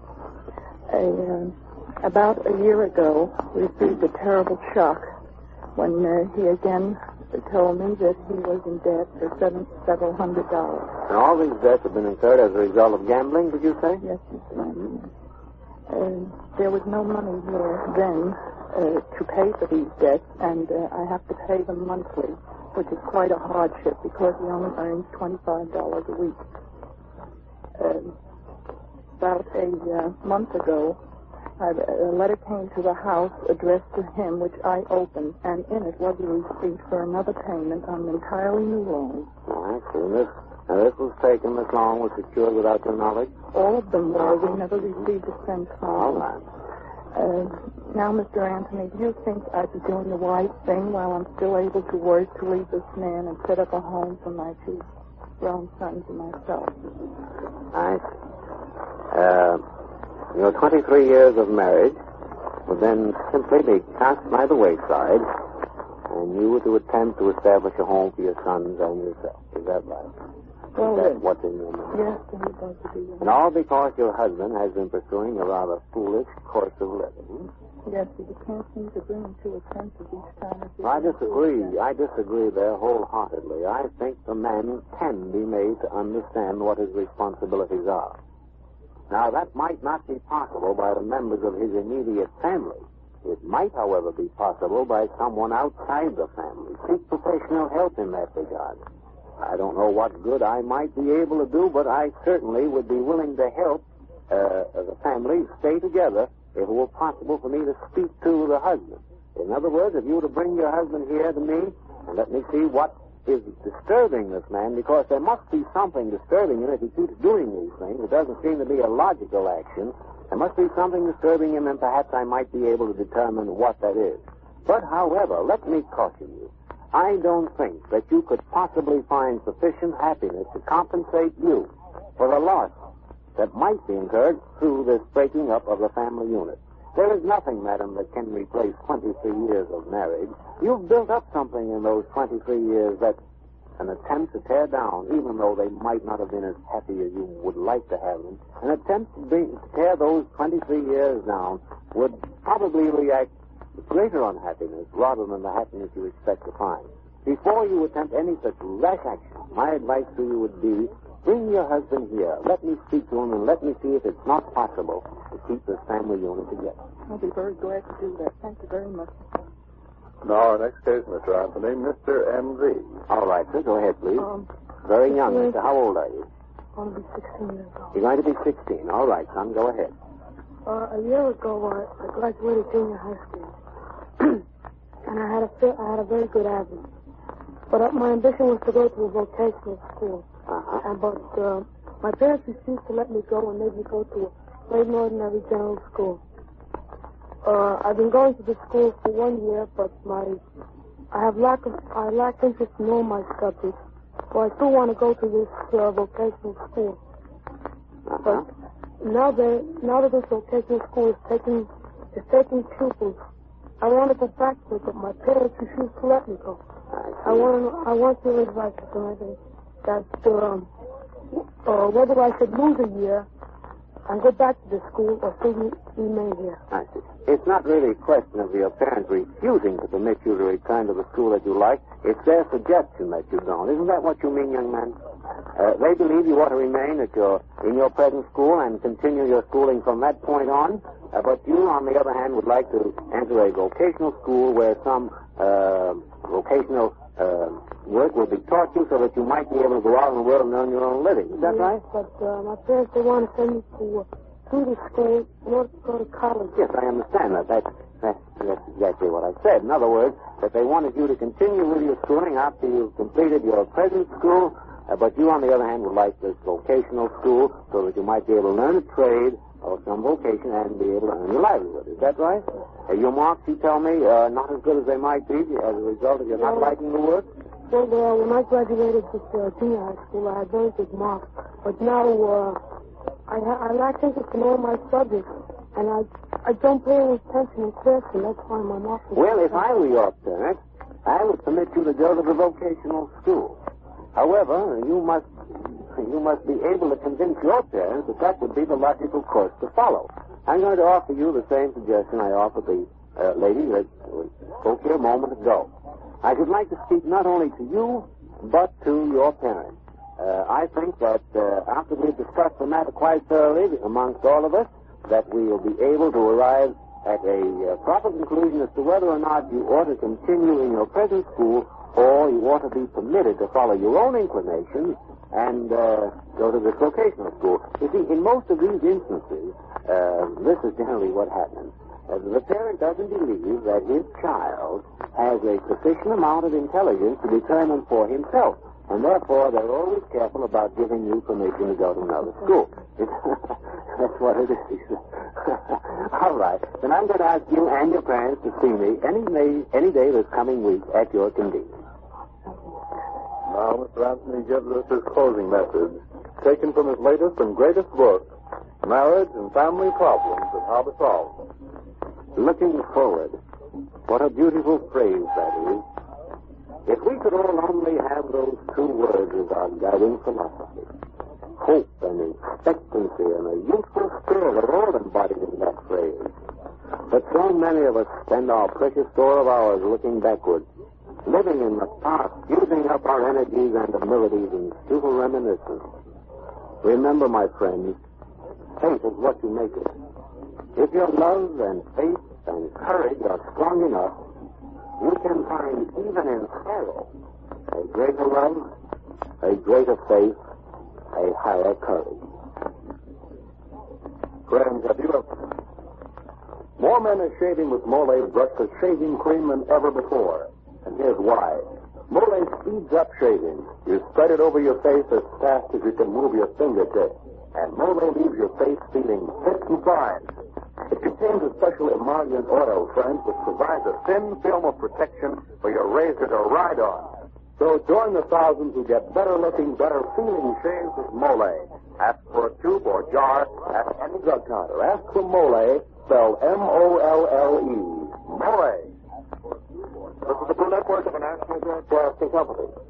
About a year ago, we received a terrible shock when he again told me that he was in debt for several $100s. And all these debts have been incurred as a result of gambling, did you say? Yes, Mr. Anthony. There was no money here then to pay for these debts, and I have to pay them monthly, which is quite a hardship because he only earns $25 a week. About a month ago, a letter came to the house addressed to him, which I opened, and in it was a receipt for another payment on an entirely new loan. I see. This was taken, Miss Long, was secured without your knowledge? All of them were. We never received a cent from All them. right. Now, Mr. Anthony, do you think I'd be doing the right thing while I'm still able to work to leave this man and set up a home for my two grown sons and myself? I see. Your 23 years of marriage would then simply be cast by the wayside, and you were to attempt to establish a home for your sons and yourself. Is that right? Well, Is that what's in your mind? yes, I'm going to do that. And all because your husband has been pursuing a rather foolish course of living. Yes, you can't seem to bring him to a senses each time. I disagree there wholeheartedly. I think the man can be made to understand what his responsibilities are. Now, that might not be possible by the members of his immediate family. It might, however, be possible by someone outside the family. Seek professional help in that regard. I don't know what good I might be able to do, but I certainly would be willing to help the family stay together if it were possible for me to speak to the husband. In other words, if you were to bring your husband here to me and let me see what is disturbing this man, because there must be something disturbing him if he keeps doing these things. It doesn't seem to be a logical action. There must be something disturbing him, and perhaps I might be able to determine what that is. But, however, let me caution you. I don't think that you could possibly find sufficient happiness to compensate you for the loss that might be incurred through this breaking up of the family unit. There is nothing, madam, that can replace 23 years of marriage. You've built up something in those 23 years that's an attempt to tear down, even though they might not have been as happy as you would like to have them. An attempt to tear those 23 years down would probably react with greater unhappiness rather than the happiness you expect to find. Before you attempt any such rash action, my advice to you would be, bring your husband here. Let me speak to him and let me see if it's not possible to keep this family unit together. I'll be very glad to do that. Thank you very much. Now, our next case, Mr. Anthony, Mr. M.V. All right, sir. Go ahead, please. Very young, mister. How old are you? I'm going to be 16 years old. You're going to be 16. All right, son. Go ahead. A year ago, I graduated junior high school. And I had a very good average. But my ambition was to go to a vocational school. But my parents refused to let me go and made me go to a plain ordinary general school. I've been going to the school for 1 year, but I lack interest in all my subjects. So I still want to go to this vocational school. But now that this vocational school is taking pupils, I want to go back to it, but my parents refuse to let me go. I want your advice, Mr. Anthony, that whether I should lose a year and go back to the school or still remain here. I see. It's not really a question of your parents refusing to permit you to return to the school that you like. It's their suggestion that you don't. Isn't that what you mean, young man? They believe you ought to remain in your present school and continue your schooling from that point on. But you, on the other hand, would like to enter a vocational school where some vocational work will be taught you so that you might be able to go out in the world and earn your own living. Is that right? But my parents, they want to send me to the school in order to go to college. Yes, I understand that. That's exactly what I said. In other words, that they wanted you to continue with your schooling after you've completed your present school, but you, on the other hand, would like this vocational school so that you might be able to learn a trade or some vocation and be able to earn your livelihood. Is that right? Your marks, you tell me, are not as good as they might be as a result of your not liking the work? Well, when I graduated this junior high school, I had very good marks. But now I lack interest in all my subjects, and I don't pay any attention in class, and that's why my marks are... Well, if I were your parent, I would permit you to go to the vocational school. However, you must be able to convince your parents that would be the logical course to follow. I'm going to offer you the same suggestion I offered the lady that spoke here a moment ago. I should like to speak not only to you, but to your parents. I think that after we've discussed the matter quite thoroughly amongst all of us, that we will be able to arrive at a proper conclusion as to whether or not you ought to continue in your present school or you ought to be permitted to follow your own inclinations and go to this vocational school. You see, in most of these instances, this is generally what happens. The parent doesn't believe that his child has a sufficient amount of intelligence to determine for himself. And therefore, they're always careful about giving you permission to go to another school. That's what it is. All right. Then I'm going to ask you and your parents to see me any day this coming week at your convenience. Now, Mr. Anthony gives us his closing message, taken from his latest and greatest book, Marriage and Family Problems and How to Solve Them. Looking forward. What a beautiful phrase that is. If we could all only have those two words as our guiding philosophy, hope and expectancy and a youthful spirit are all embodied in that phrase. But so many of us spend our precious store of hours looking backward, living in the past, using up our energies and abilities in futile reminiscence. Remember, my friends, faith is what you make it. If your love and faith and courage are strong enough, you can find, even in sorrow, a greater love, a greater faith, a higher courage. Friends, have you ever... More men are shaving with Mole brushless shaving cream than ever before. And here's why. Mole speeds up shaving. You spread it over your face as fast as you can move your fingertips. And Mole leaves your face feeling fit and fine. It contains a special emollient oil, friends, which provides a thin film of protection for your razor to ride on. So join the thousands who get better-looking, better-feeling shaves with Mole. Ask for a tube or jar at any drug counter. Ask for Mole, spelled M-O-L-L-E. Mole. This is the Blue Network of the National Broadcasting Company.